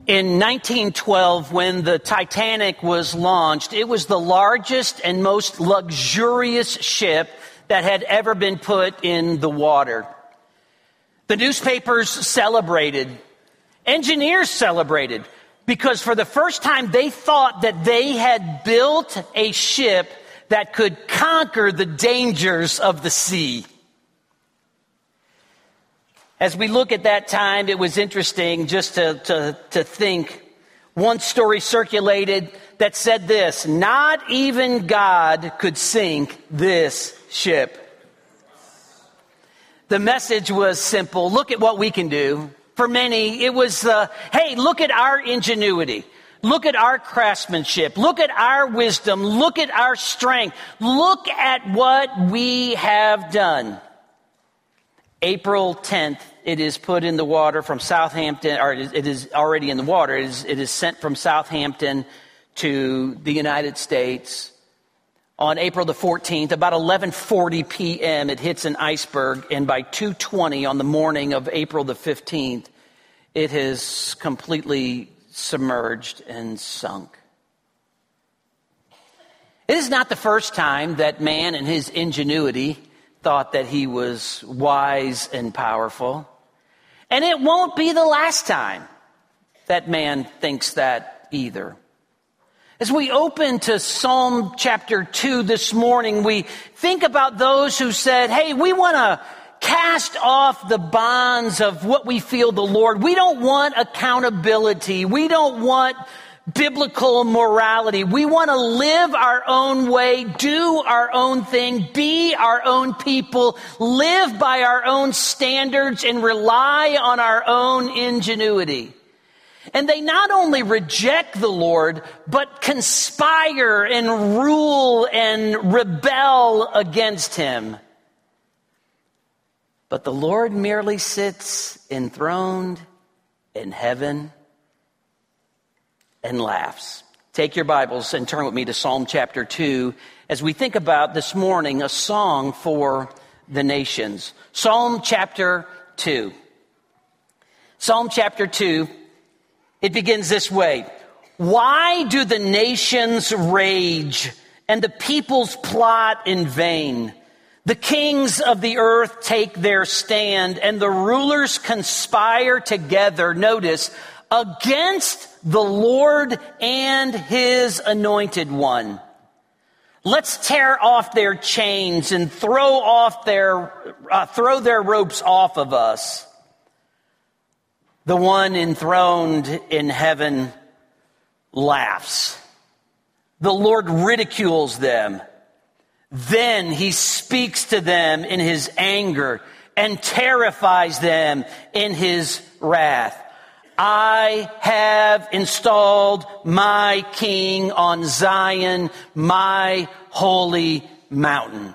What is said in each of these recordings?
In 1912, when the Titanic was launched, it was the largest and most luxurious ship that had ever been put in the water. The newspapers celebrated. Engineers celebrated because for the first time they thought that they had built a ship that could conquer the dangers of the sea. As we look at that time, it was interesting just to think. One story circulated that said this: not even God could sink this ship. The message was simple. Look at what we can do. For many, it was, hey, look at our ingenuity. Look at our craftsmanship. Look at our wisdom. Look at our strength. Look at what we have done. April 10th, it is put in the water from Southampton, or it is already in the water. It is sent from Southampton to the United States. On April the 14th, about 11:40 p.m., it hits an iceberg, and by 2:20 on the morning of April the 15th, it has completely submerged and sunk. It is not the first time that man in his ingenuity thought that he was wise and powerful. And it won't be the last time that man thinks that either. As we open to Psalm chapter 2 this morning, we think about those who said, hey, we want to cast off the bonds of what we feel the Lord. We don't want accountability. We don't want biblical morality. We want to live our own way, do our own thing, be our own people, live by our own standards, and rely on our own ingenuity. And they not only reject the Lord, but conspire and rule and rebel against him. But the Lord merely sits enthroned in heaven and laughs. Take your Bibles and turn with me to Psalm chapter 2 as we think about this morning a song for the nations. Psalm chapter 2. Psalm chapter 2, it begins this way. Why do the nations rage and the peoples plot in vain? The kings of the earth take their stand and the rulers conspire together, notice, against the Lord and his anointed one. Let's tear off their chains and throw their ropes off of us. The one enthroned in heaven laughs. The Lord ridicules them. Then he speaks to them in his anger and terrifies them in his wrath. I have installed my king on Zion, my holy mountain.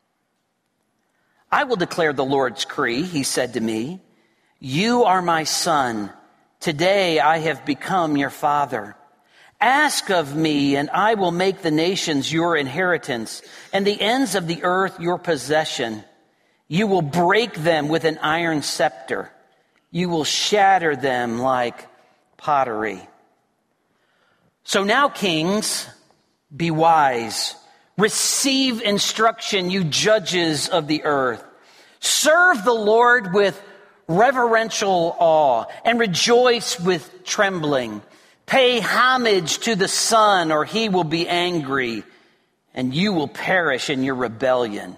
I will declare the Lord's decree, he said to me. You are my son. Today I have become your father. Ask of me, and I will make the nations your inheritance, and the ends of the earth your possession. You will break them with an iron scepter. You will shatter them like pottery. So now, kings, be wise. Receive instruction, you judges of the earth. Serve the Lord with reverential awe and rejoice with trembling. Pay homage to the Son, or he will be angry, and you will perish in your rebellion.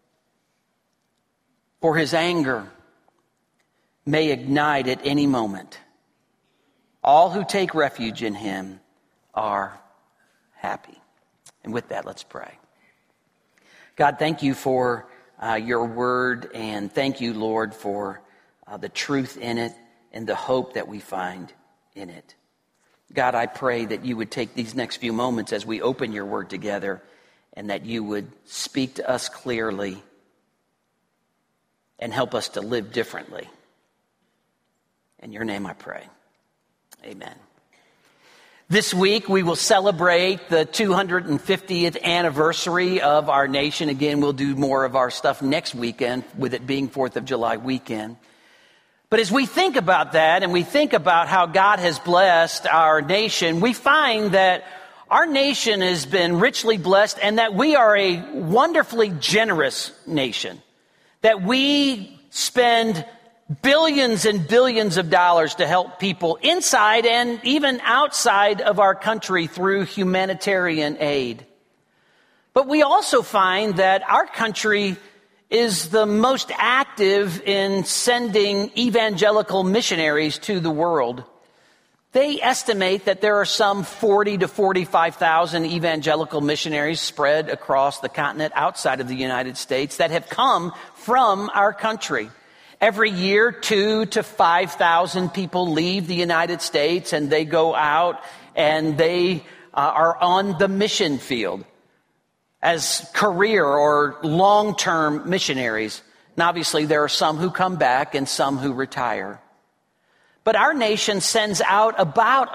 For his anger may ignite at any moment. All who take refuge in him are happy. And with that, let's pray. God, thank you for your word, and thank you, Lord, for the truth in it and the hope that we find in it. God, I pray that you would take these next few moments as we open your word together, and that you would speak to us clearly and help us to live differently. In your name I pray. Amen. This week we will celebrate the 250th anniversary of our nation. Again, we'll do more of our stuff next weekend with it being 4th of July weekend. But as we think about that and we think about how God has blessed our nation, we find that our nation has been richly blessed and that we are a wonderfully generous nation. That we spend billions and billions of dollars to help people inside and even outside of our country through humanitarian aid. But we also find that our country is the most active in sending evangelical missionaries to the world. They estimate that there are some 40 to 45,000 evangelical missionaries spread across the continent outside of the United States that have come from our country. Every year, 2,000 to 5,000 people leave the United States and they go out and they are on the mission field as career or long-term missionaries. And obviously there are some who come back and some who retire. But our nation sends out about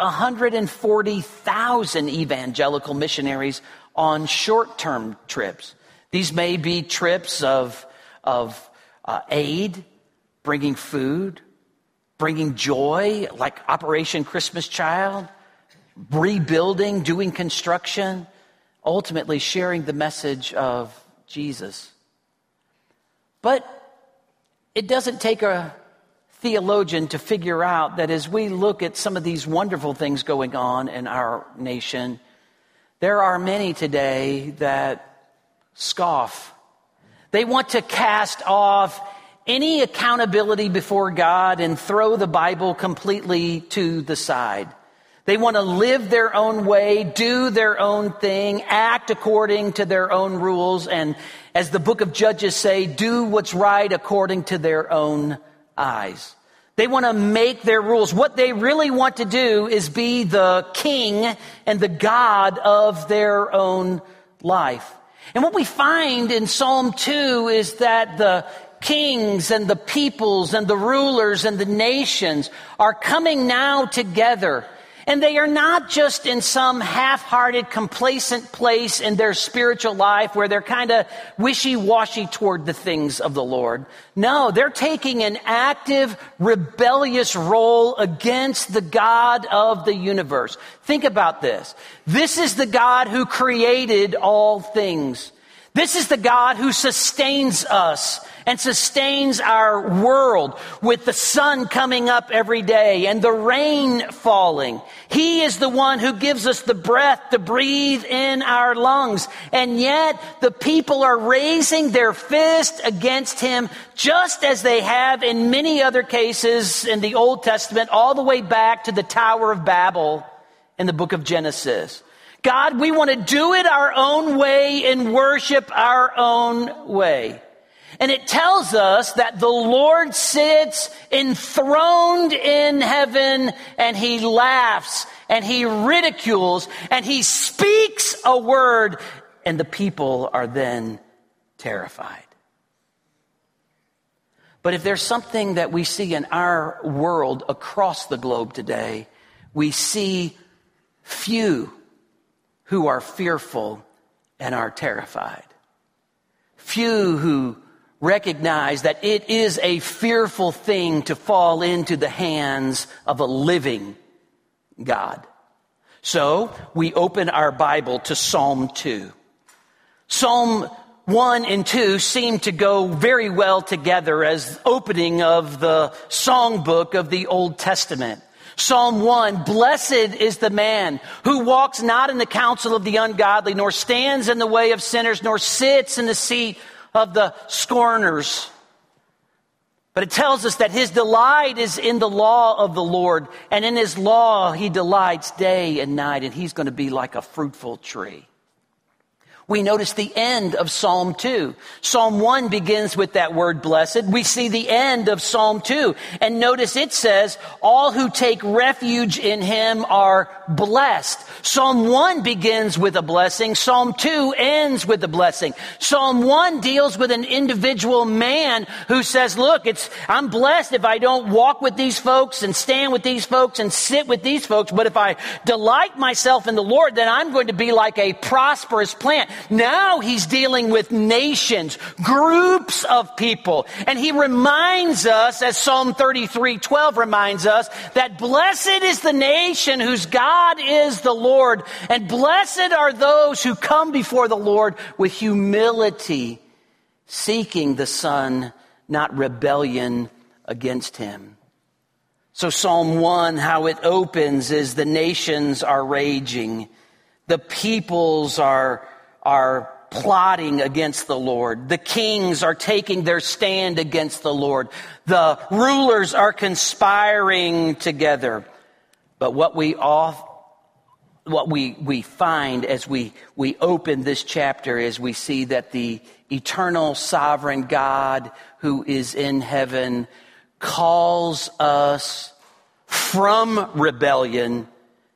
140,000 evangelical missionaries on short-term trips. These may be trips of aid, bringing food, bringing joy, like Operation Christmas Child, rebuilding, doing construction, ultimately sharing the message of Jesus. But it doesn't take a theologian to figure out that as we look at some of these wonderful things going on in our nation, there are many today that scoff. They want to cast off any accountability before God and throw the Bible completely to the side. They want to live their own way, do their own thing, act according to their own rules, and as the book of Judges say, do what's right according to their own eyes. They want to make their rules. What they really want to do is be the king and the God of their own life. And what we find in Psalm 2 is that the kings and the peoples and the rulers and the nations are coming now together. And they are not just in some half-hearted, complacent place in their spiritual life where they're kind of wishy-washy toward the things of the Lord. No, they're taking an active, rebellious role against the God of the universe. Think about this. This is the God who created all things. This is the God who sustains us and sustains our world with the sun coming up every day and the rain falling. He is the one who gives us the breath to breathe in our lungs. And yet the people are raising their fist against him, just as they have in many other cases in the Old Testament, all the way back to the Tower of Babel in the book of Genesis. God, we want to do it our own way and worship our own way. And it tells us that the Lord sits enthroned in heaven and he laughs and he ridicules and he speaks a word and the people are then terrified. But if there's something that we see in our world across the globe today, we see few who are fearful and are terrified. Few who recognize that it is a fearful thing to fall into the hands of a living God. So we open our Bible to Psalm 2. Psalm 1 and 2 seem to go very well together as opening of the songbook of the Old Testament. Psalm 1, blessed is the man who walks not in the counsel of the ungodly, nor stands in the way of sinners, nor sits in the seat of the scorners. But it tells us that his delight is in the law of the Lord, and in his law he delights day and night, and he's going to be like a fruitful tree. We notice the end of Psalm 2. Psalm 1 begins with that word blessed. We see the end of Psalm 2. And notice it says, all who take refuge in him are blessed. Psalm 1 begins with a blessing. Psalm 2 ends with a blessing. Psalm 1 deals with an individual man who says, look, I'm blessed if I don't walk with these folks and stand with these folks and sit with these folks. But if I delight myself in the Lord, then I'm going to be like a prosperous plant. Now he's dealing with nations, groups of people. And he reminds us, as Psalm 33:12 reminds us, that blessed is the nation whose God is the Lord, and blessed are those who come before the Lord with humility, seeking the Son, not rebellion against him. So Psalm 1, how it opens is the nations are raging. The peoples are plotting against the Lord. The kings are taking their stand against the Lord. The rulers are conspiring together. But what we find as we open this chapter is we see that the eternal sovereign God who is in heaven calls us from rebellion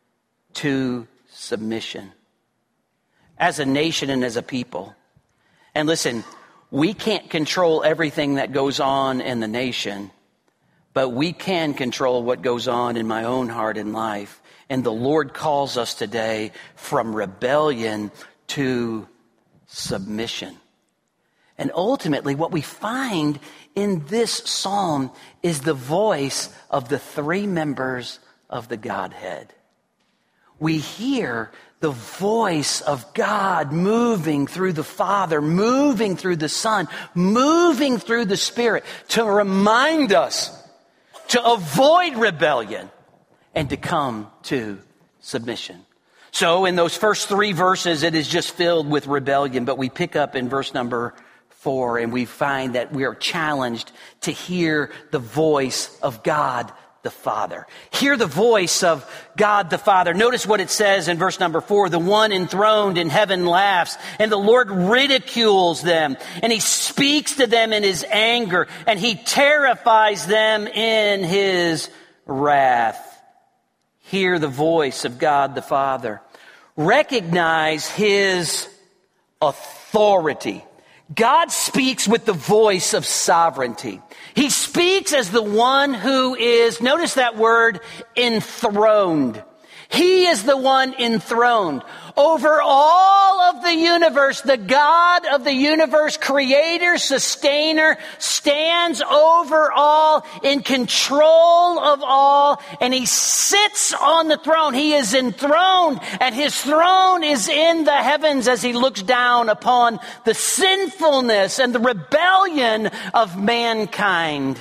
to submission as a nation and as a people. And listen, we can't control everything that goes on in the nation, but we can control what goes on in my own heart and life. And the Lord calls us today from rebellion to submission. And ultimately, what we find in this psalm is the voice of the three members of the Godhead. We hear the voice of God moving through the Father, moving through the Son, moving through the Spirit to remind us to avoid rebellion and to come to submission. So in those first three verses, it is just filled with rebellion, but we pick up in verse number 4, and we find that we are challenged to hear the voice of God the Father. Hear the voice of God the Father. Notice what it says in verse number 4. The one enthroned in heaven laughs, and the Lord ridicules them, and he speaks to them in his anger, and he terrifies them in his wrath. Hear the voice of God the Father. Recognize his authority. God speaks with the voice of sovereignty. He speaks as the one who is, notice that word, enthroned. He is the one enthroned. Over all of the universe, the God of the universe, creator, sustainer, stands over all, in control of all, and he sits on the throne. He is enthroned, and his throne is in the heavens as he looks down upon the sinfulness and the rebellion of mankind.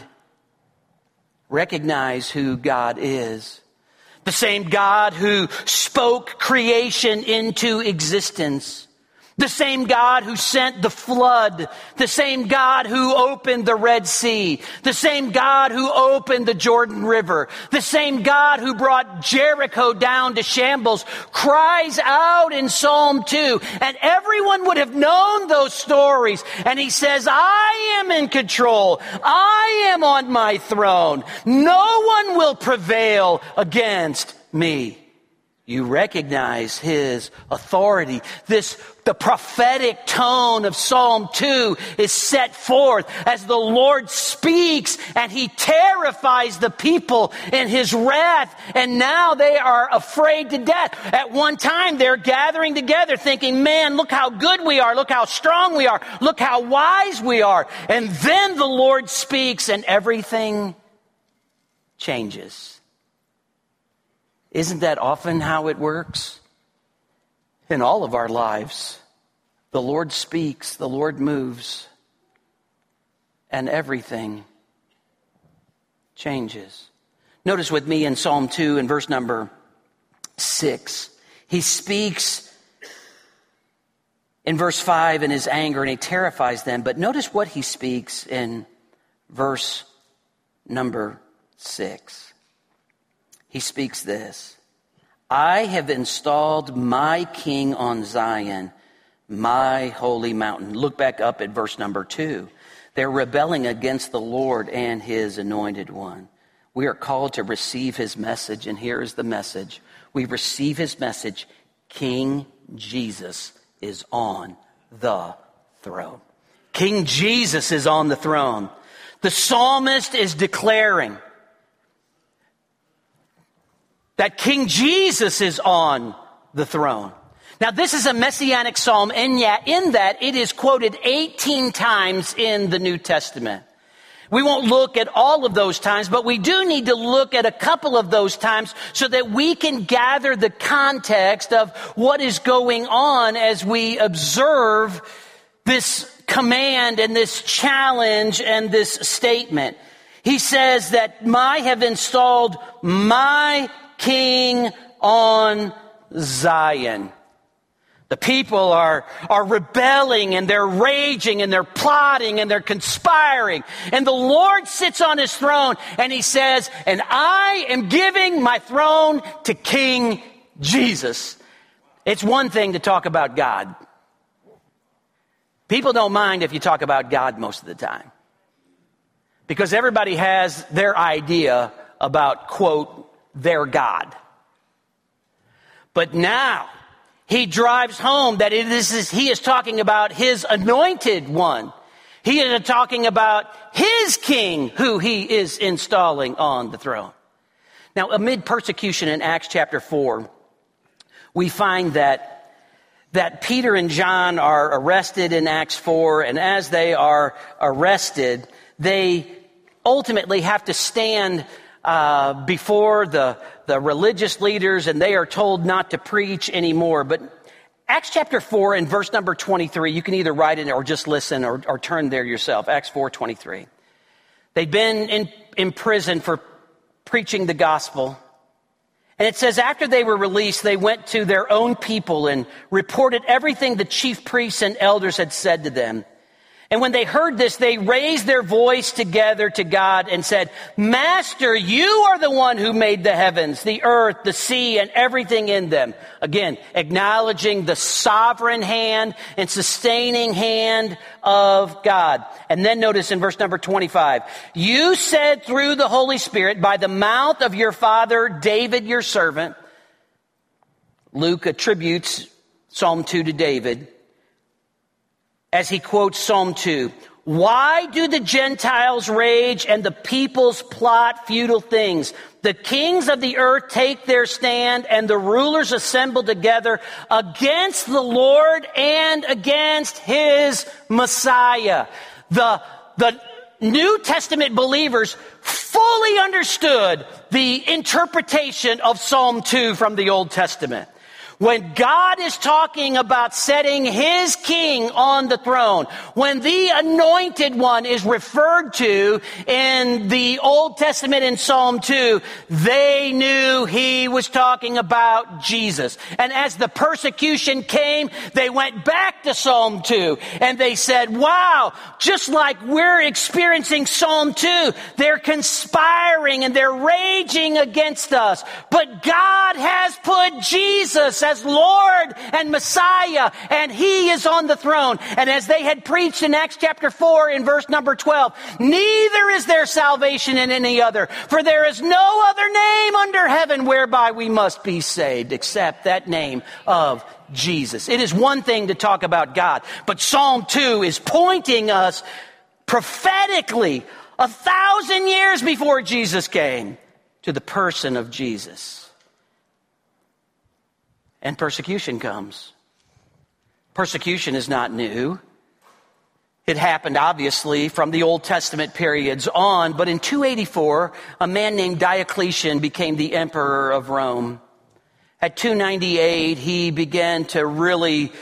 Recognize who God is. The same God who spoke creation into existence. The same God who sent the flood. The same God who opened the Red Sea. The same God who opened the Jordan River. The same God who brought Jericho down to shambles cries out in Psalm 2. And everyone would have known those stories. And he says, I am in control. I am on my throne. No one will prevail against me. You recognize his authority. The prophetic tone of Psalm 2 is set forth as the Lord speaks and he terrifies the people in his wrath, and now they are afraid to death. At one time they're gathering together thinking, man, look how good we are, look how strong we are, look how wise we are. And then the Lord speaks and everything changes. Isn't that often how it works? In all of our lives, the Lord speaks, the Lord moves, and everything changes. Notice with me in Psalm 2 and verse number 6. He speaks in verse 5 in his anger, and he terrifies them. But notice what he speaks in verse number 6. He speaks this: I have installed my king on Zion, my holy mountain. Look back up at verse number 2. They're rebelling against the Lord and his anointed one. We are called to receive his message, and here is the message. We receive his message. King Jesus is on the throne. King Jesus is on the throne. The psalmist is declaring that King Jesus is on the throne. Now, this is a messianic psalm, and yet in that it is quoted 18 times in the New Testament. We won't look at all of those times, but we do need to look at a couple of those times so that we can gather the context of what is going on as we observe this command and this challenge and this statement. He says that I have installed my king on Zion. The people are rebelling and they're raging and they're plotting and they're conspiring. And the Lord sits on his throne and he says, and I am giving my throne to King Jesus. It's one thing to talk about God. People don't mind if you talk about God most of the time, because everybody has their idea about, quote, their God. But now he drives home that he is talking about his anointed one. He is talking about his king who he is installing on the throne. Now, amid persecution in Acts chapter 4, we find that Peter and John are arrested in Acts 4, and as they are arrested, they ultimately have to stand before the religious leaders, and they are told not to preach anymore. But Acts chapter 4 and verse number 23, you can either write it or just listen or turn there yourself. Acts 4:23. They'd been in prison for preaching the gospel. And it says, after they were released, they went to their own people and reported everything the chief priests and elders had said to them. And when they heard this, they raised their voice together to God and said, Master, you are the one who made the heavens, the earth, the sea, and everything in them. Again, acknowledging the sovereign hand and sustaining hand of God. And then notice in verse number 25, you said through the Holy Spirit by the mouth of your father David, your servant. Luke attributes Psalm 2 to David, as he quotes Psalm 2, why do the Gentiles rage and the peoples plot futile things? The kings of the earth take their stand and the rulers assemble together against the Lord and against his Messiah. The New Testament believers fully understood the interpretation of Psalm 2 from the Old Testament. When God is talking about setting his king on the throne, when the anointed one is referred to in the Old Testament in Psalm 2, they knew he was talking about Jesus. And as the persecution came, they went back to Psalm 2 and they said, wow, just like we're experiencing Psalm 2, they're conspiring and they're raging against us. But God has put Jesus as Lord and Messiah, and he is on the throne. And as they had preached in Acts chapter 4 in verse number 12, neither is there salvation in any other, for there is no other name under heaven whereby we must be saved except that name of Jesus. It is one thing to talk about God, but Psalm 2 is pointing us prophetically 1,000 years before Jesus came to the person of Jesus. And persecution comes. Persecution is not new. It happened, obviously, from the Old Testament periods on. But in 284, a man named Diocletian became the emperor of Rome. At 298, he began to really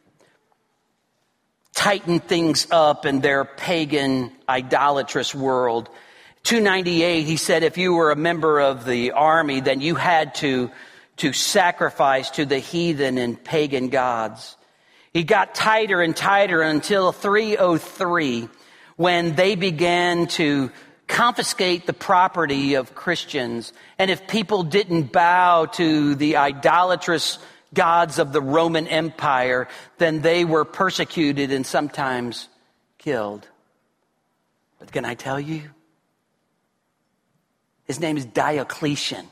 tighten things up in their pagan, idolatrous world. 298, he said if you were a member of the army, then you had to sacrifice to the heathen and pagan gods. He got tighter and tighter until 303, when they began to confiscate the property of Christians. And if people didn't bow to the idolatrous gods of the Roman Empire, then they were persecuted and sometimes killed. But can I tell you? His name is Diocletian.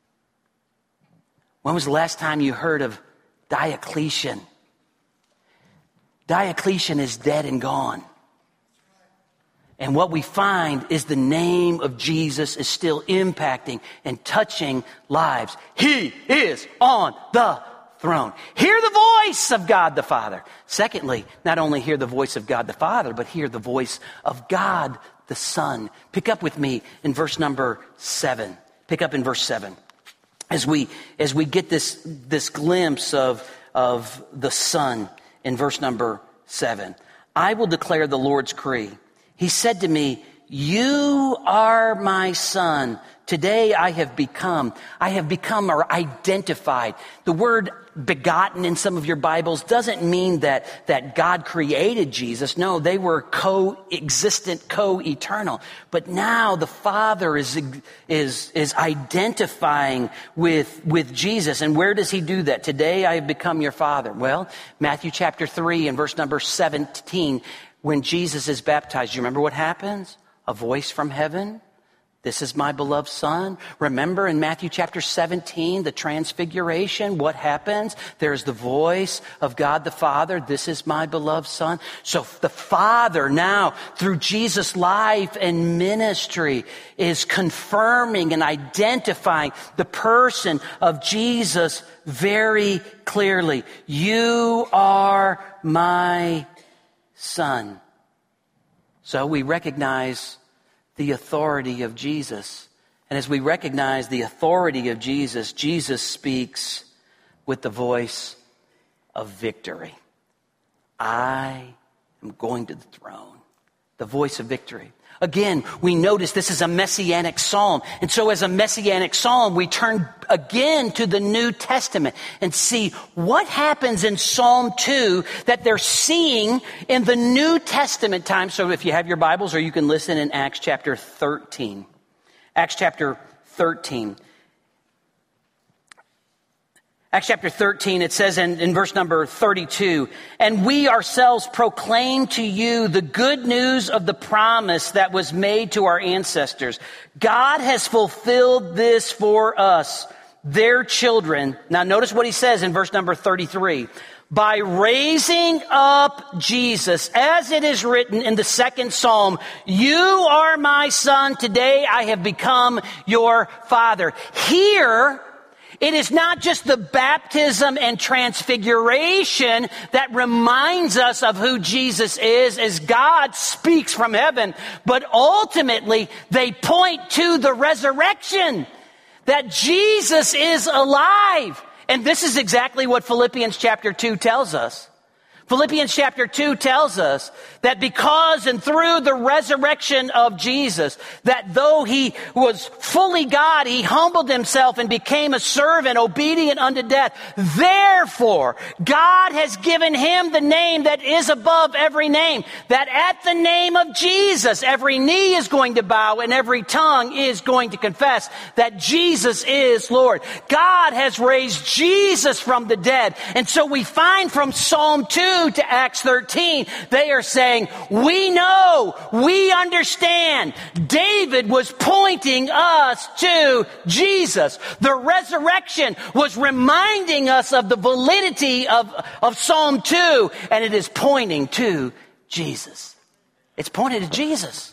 When was the last time you heard of Diocletian? Diocletian is dead and gone. And what we find is the name of Jesus is still impacting and touching lives. He is on the throne. Hear the voice of God the Father. Secondly, not only hear the voice of God the Father, but hear the voice of God the Son. Pick up with me in verse number 7. Pick up in verse 7. As we get this glimpse of the Son in verse number 7. I will declare the Lord's decree. He said to me, you are my Son. Today I have become or identified. The word begotten in some of your Bibles doesn't mean that God created Jesus. No, they were co-existent, co-eternal. But now the Father is identifying with Jesus. And where does he do that? Today I have become your Father. Well, Matthew chapter 3 and verse number 17, when Jesus is baptized, you remember what happens? A voice from heaven. This is my beloved Son. Remember in Matthew chapter 17, the transfiguration, what happens? There's the voice of God the Father. This is my beloved Son. So the Father now, through Jesus' life and ministry, is confirming and identifying the person of Jesus very clearly. You are my Son. So we recognize the authority of Jesus. And as we recognize the authority of Jesus, Jesus speaks with the voice of victory. I am going to the throne. The voice of victory. Again, we notice this is a messianic psalm. And so as a messianic psalm, we turn again to the New Testament and see what happens in Psalm 2 that they're seeing in the New Testament time. So if you have your Bibles, or you can listen in Acts chapter 13. Acts chapter 13. Acts chapter 13, it says in verse number 32, and we ourselves proclaim to you the good news of the promise that was made to our ancestors. God has fulfilled this for us, their children. Now notice what he says in verse number 33. By raising up Jesus, as it is written in the second Psalm, you are my Son, today I have become your Father. Here, it is not just the baptism and transfiguration that reminds us of who Jesus is as God speaks from heaven, but ultimately they point to the resurrection, that Jesus is alive. And this is exactly what Philippians chapter 2 tells us. Philippians chapter 2 tells us that because and through the resurrection of Jesus, that though he was fully God, he humbled himself and became a servant, obedient unto death. Therefore, God has given him the name that is above every name, that at the name of Jesus, every knee is going to bow and every tongue is going to confess that Jesus is Lord. God has raised Jesus from the dead. And so we find from Psalm 2 to Acts 13, they are saying, we know, we understand. David was pointing us to Jesus. The resurrection was reminding us of the validity of Psalm 2, and it is pointing to Jesus. It's pointed to Jesus.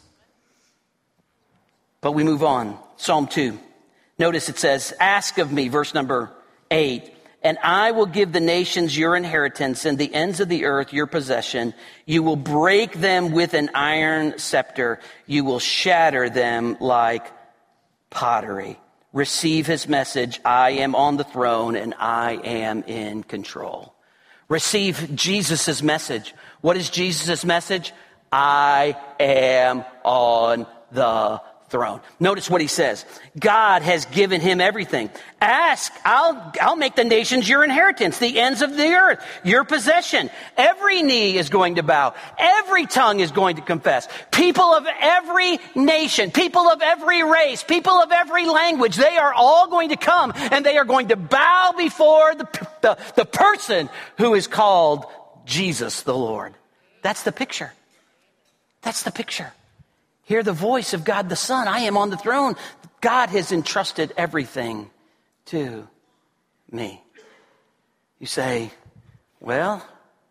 But we move on. Psalm 2. Notice it says, ask of me, verse number 8. And I will give the nations your inheritance and the ends of the earth your possession. You will break them with an iron scepter. You will shatter them like pottery. Receive his message. I am on the throne and I am in control. Receive Jesus' message. What is Jesus' message? I am on the throne. Notice what he says. God has given him everything. Ask, I'll make the nations your inheritance, the ends of the earth, your possession. Every knee is going to bow. Every tongue is going to confess. People of every nation, people of every race, people of every language, they are all going to come and they are going to bow before the person who is called Jesus the Lord. That's the picture. That's the picture. Hear the voice of God the Son. I am on the throne. God has entrusted everything to me. You say, well,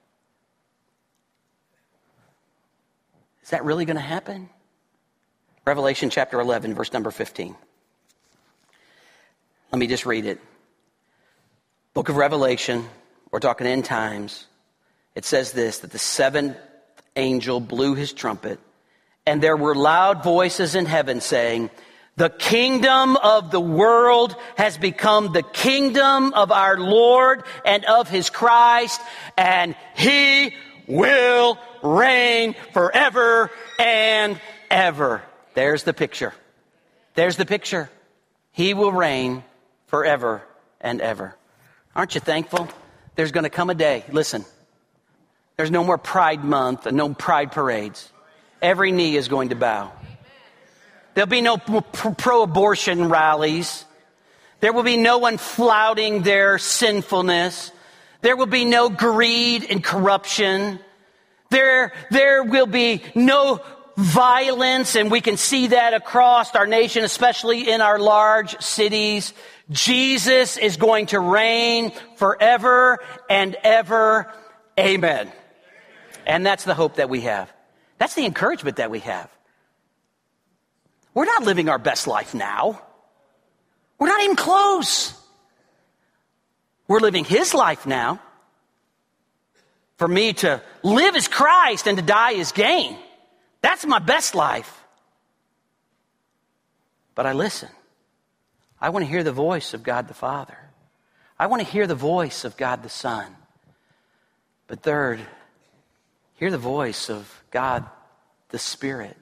is that really going to happen? Revelation chapter 11, verse number 15. Let me just read it. Book of Revelation, we're talking end times. It says this, that the seventh angel blew his trumpet, and there were loud voices in heaven saying, the kingdom of the world has become the kingdom of our Lord and of his Christ, and he will reign forever and ever. There's the picture. There's the picture. He will reign forever and ever. Aren't you thankful? There's going to come a day. Listen, there's no more Pride Month and no pride parades. Every knee is going to bow. There'll be no pro-abortion rallies. There will be no one flouting their sinfulness. There will be no greed and corruption. There will be no violence, and we can see that across our nation, especially in our large cities. Jesus is going to reign forever and ever. Amen. And that's the hope that we have. That's the encouragement that we have. We're not living our best life now. We're not even close. We're living his life now. For me to live is Christ and to die is gain. That's my best life. But I listen. I want to hear the voice of God the Father. I want to hear the voice of God the Son. But third, hear the voice of God the Spirit.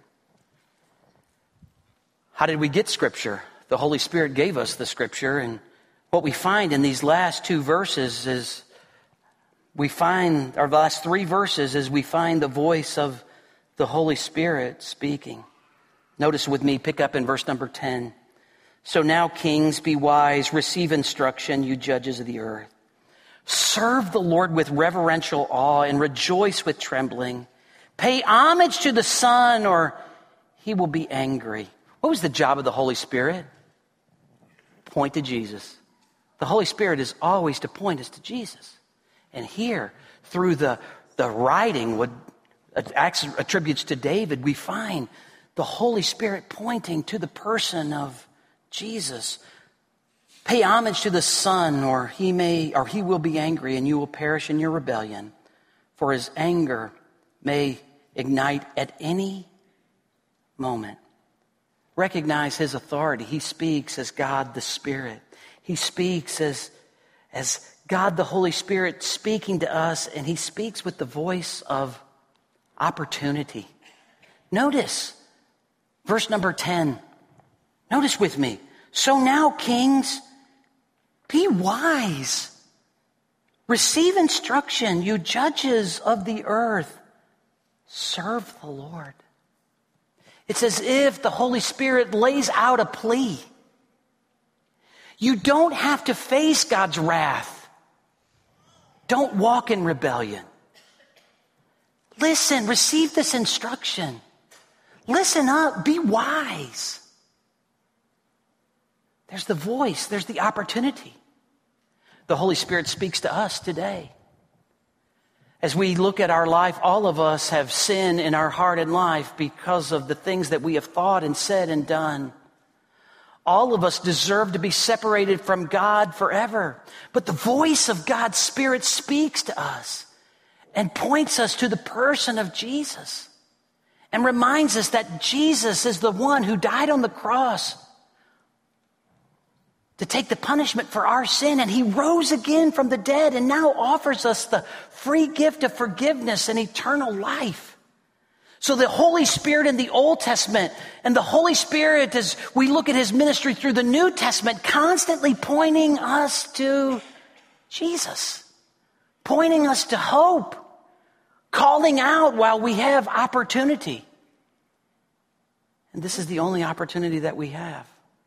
How did we get Scripture? The Holy Spirit gave us the Scripture, and what we find in these last two verses is we find the last three verses is we find the voice of the Holy Spirit speaking. Notice with me, pick up in verse number 10. So now, kings, be wise, receive instruction, you judges of the earth. Serve the Lord with reverential awe and rejoice with trembling. Pay homage to the Son, or he will be angry. What was the job of the Holy Spirit? Point to Jesus. The Holy Spirit is always to point us to Jesus. And here, through the writing, what Acts attributes to David, we find the Holy Spirit pointing to the person of Jesus. Pay homage to the Son, or he will be angry, and you will perish in your rebellion. For his anger may ignite at any moment. Recognize his authority. He speaks as God the Spirit. He speaks as God the Holy Spirit speaking to us, and he speaks with the voice of opportunity. Notice verse number 10. Notice with me. So now, kings, be wise. Receive instruction, you judges of the earth. Serve the Lord. It's as if the Holy Spirit lays out a plea. You don't have to face God's wrath. Don't walk in rebellion. Listen, receive this instruction. Listen up, be wise. There's the voice, there's the opportunity. The Holy Spirit speaks to us today. As we look at our life, all of us have sin in our heart and life because of the things that we have thought and said and done. All of us deserve to be separated from God forever. But the voice of God's Spirit speaks to us and points us to the person of Jesus and reminds us that Jesus is the one who died on the cross to take the punishment for our sin, and he rose again from the dead and now offers us the free gift of forgiveness and eternal life. So the Holy Spirit in the Old Testament and the Holy Spirit, as we look at his ministry through the New Testament, constantly pointing us to Jesus, pointing us to hope, calling out while we have opportunity. And this is the only opportunity that we have.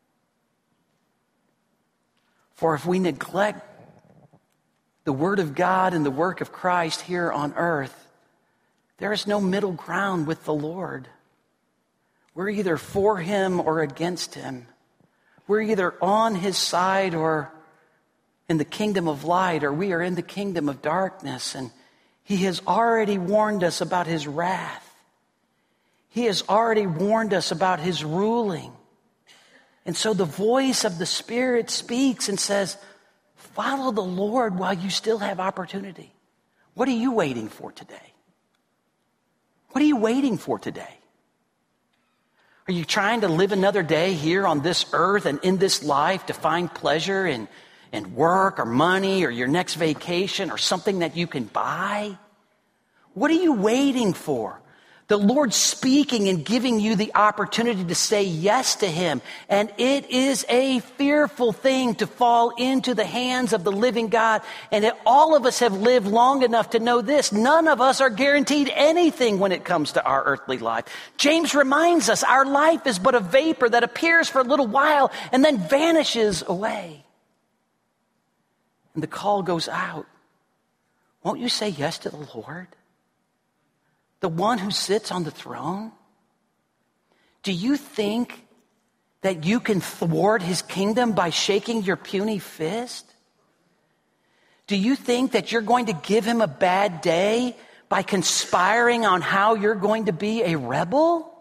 For if we neglect the Word of God and the work of Christ here on earth, there is no middle ground with the Lord. We're either for him or against him. We're either on his side or in the kingdom of light, or we are in the kingdom of darkness. And he has already warned us about his wrath. He has already warned us about his ruling. And so the voice of the Spirit speaks and says, Follow the Lord while you still have opportunity. What are you waiting for today? What are you waiting for today? Are you trying to live another day here on this earth and in this life to find pleasure in work or money or your next vacation or something that you can buy? What are you waiting for? The Lord's speaking and giving you the opportunity to say yes to Him. And it is a fearful thing to fall into the hands of the living God. And all of us have lived long enough to know this. None of us are guaranteed anything when it comes to our earthly life. James reminds us our life is but a vapor that appears for a little while and then vanishes away. And the call goes out. Won't you say yes to the Lord? The one who sits on the throne? Do you think that you can thwart His kingdom by shaking your puny fist? Do you think that you're going to give Him a bad day by conspiring on how you're going to be a rebel?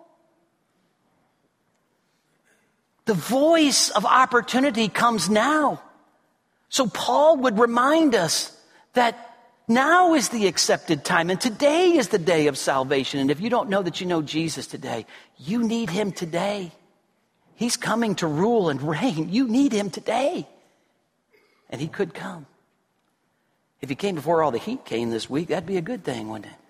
The voice of opportunity comes now. So Paul would remind us that now is the accepted time, and today is the day of salvation. And if you don't know that you know Jesus today, you need Him today. He's coming to rule and reign. You need Him today. And He could come. If He came before all the heat came this week, that'd be a good thing, wouldn't it?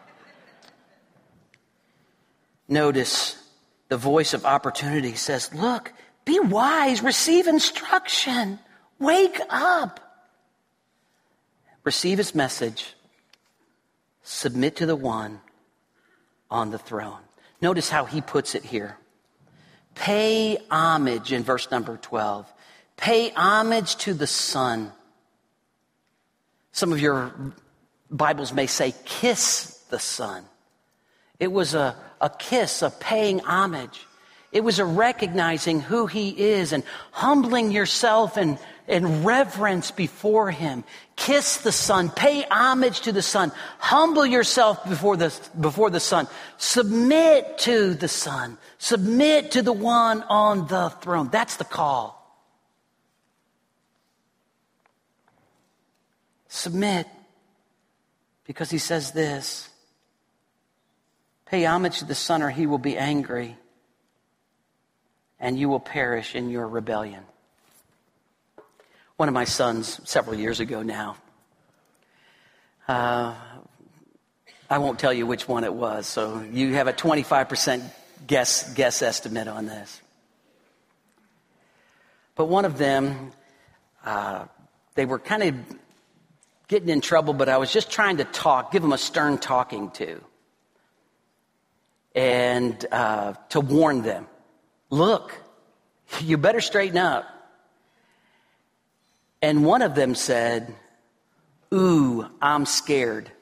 Notice the voice of opportunity says, look, be wise, receive instruction, wake up. Receive His message. Submit to the one on the throne. Notice how he puts it here. Pay homage in verse number 12. Pay homage to the Son. Some of your Bibles may say kiss the Son. It was a kiss, a paying homage. It was a recognizing who He is and humbling yourself in reverence before Him. Kiss the Son. Pay homage to the Son. Humble yourself before the Son. Submit to the Son. Submit to the one on the throne. That's the call. Submit. Because He says this. Pay homage to the Son or He will be angry, and you will perish in your rebellion. One of my sons, several years ago now, I won't tell you which one it was, so you have a 25% guess estimate on this. But one of them, they were kind of getting in trouble, but I was just trying to give them a stern talking to. And to warn them, look, you better straighten up. And one of them said, ooh, I'm scared.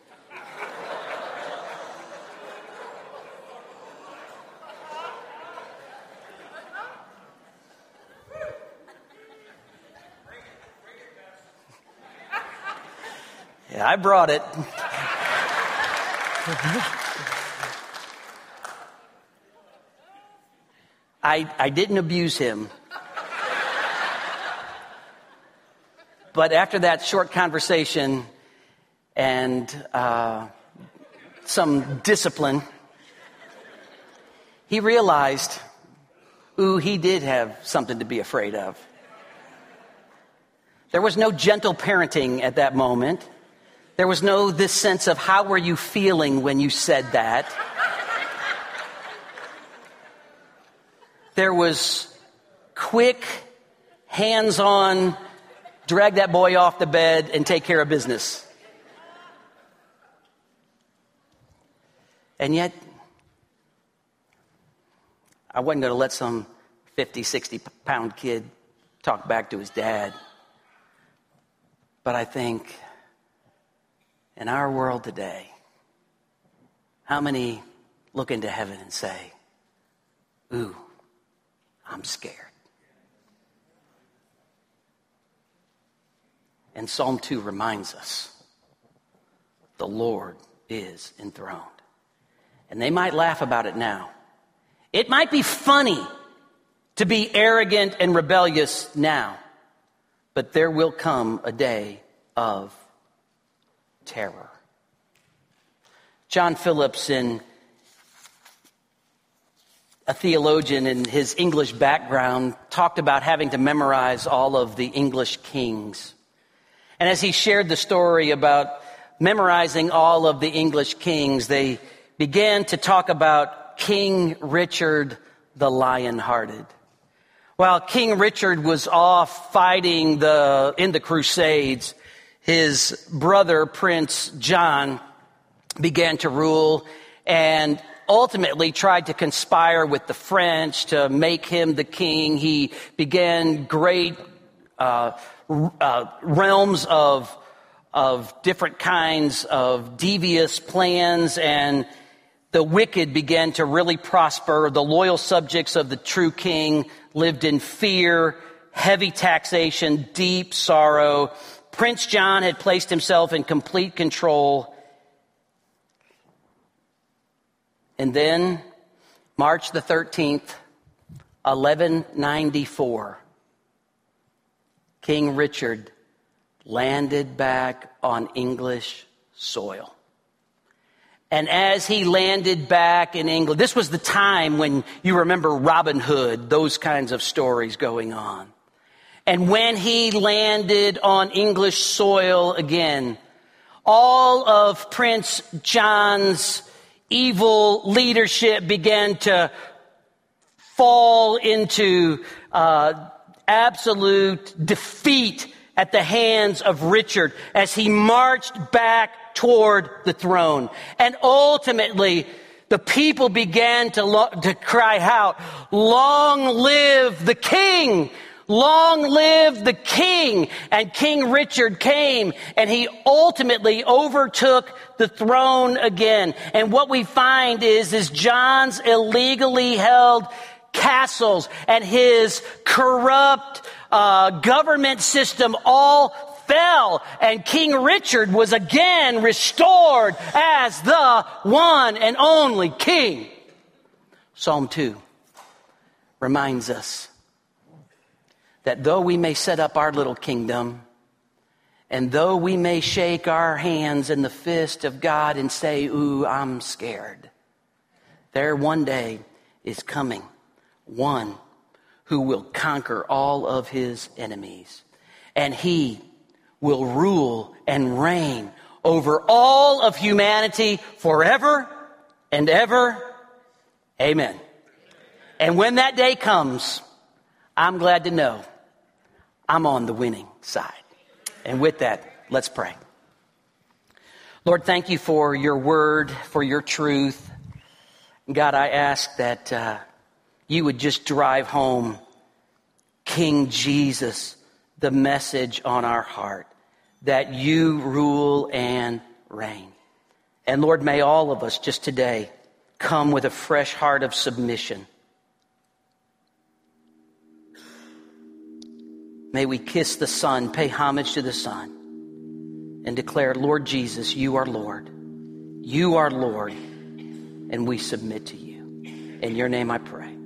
Yeah, I brought it. I didn't abuse him. But after that short conversation and some discipline, he realized, he did have something to be afraid of. There was no gentle parenting at that moment. There was no this sense of how were you feeling when you said that. There was quick, hands-on, drag that boy off the bed and take care of business. And yet, I wasn't going to let some 50, 60-pound kid talk back to his dad. But I think, in our world today, how many look into heaven and say, ooh, I'm scared. And Psalm 2 reminds us, the Lord is enthroned. And they might laugh about it now. It might be funny to be arrogant and rebellious now. but there will come a day of terror. John Phillips, a theologian in his English background, talked about having to memorize all of the English kings. And as he shared the story about memorizing all of the English kings, they began to talk about King Richard the Lion-Hearted. While King Richard was off fighting in the Crusades, his brother, Prince John, began to rule and ultimately tried to conspire with the French to make him the king. He began great realms of different kinds of devious plans, and the wicked began to really prosper. The loyal subjects of the true king lived in fear, heavy taxation, deep sorrow. Prince John had placed himself in complete control. And then, March the 13th, 1194, King Richard landed back on English soil. And as he landed back in England, this was the time when you remember Robin Hood, those kinds of stories going on. And when he landed on English soil again, all of Prince John's evil leadership began to fall into absolute defeat at the hands of Richard as he marched back toward the throne. And ultimately, the people began to cry out, "Long live the king! Long live the king!" And King Richard came and he ultimately overtook the throne again. And what we find is John's illegally held castles and his corrupt government system all fell, and King Richard was again restored as the one and only king. Psalm 2 reminds us that though we may set up our little kingdom, and though we may shake our hands in the fist of God and say, "Ooh, I'm scared," there one day is coming one who will conquer all of his enemies. And he will rule and reign over all of humanity forever and ever. Amen. And when that day comes, I'm glad to know I'm on the winning side. And with that, let's pray. Lord, thank you for your word, for your truth. God, I ask that you would just drive home, King Jesus, the message on our heart, that you rule and reign. And Lord, may all of us just today come with a fresh heart of submission. May we kiss the Son, pay homage to the Son, and declare, "Lord Jesus, you are Lord. You are Lord, and we submit to you." In your name I pray.